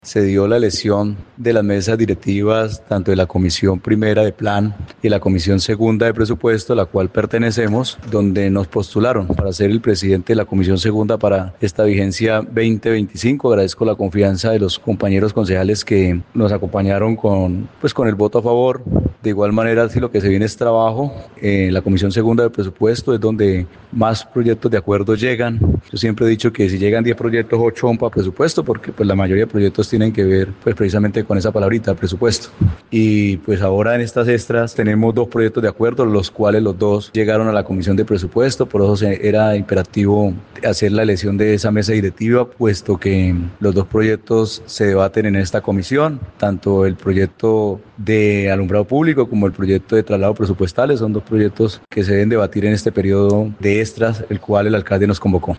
Se dio la elección de las mesas directivas tanto de la Comisión Primera de Plan y la Comisión Segunda de Presupuesto, a la cual pertenecemos, donde nos postularon para ser el presidente de la Comisión Segunda para esta vigencia 2025. Agradezco la confianza de los compañeros concejales que nos acompañaron con el voto a favor. De igual manera, si lo que se viene es trabajo, la Comisión Segunda de Presupuesto es donde más proyectos de acuerdo llegan. Yo siempre he dicho que si llegan 10 proyectos, 8 van para presupuesto, porque pues la mayoría de proyectos tienen que ver pues precisamente con esa palabrita, presupuesto. Y pues ahora en estas extras tenemos 2 proyectos de acuerdo, los cuales los 2 llegaron a la Comisión de Presupuesto, por eso era imperativo hacer la elección de esa mesa directiva, puesto que los 2 proyectos se debaten en esta comisión, tanto el proyecto de alumbrado público como el proyecto de traslado presupuestales, son 2 proyectos que se deben debatir en este periodo de extras, el cual el alcalde nos convocó.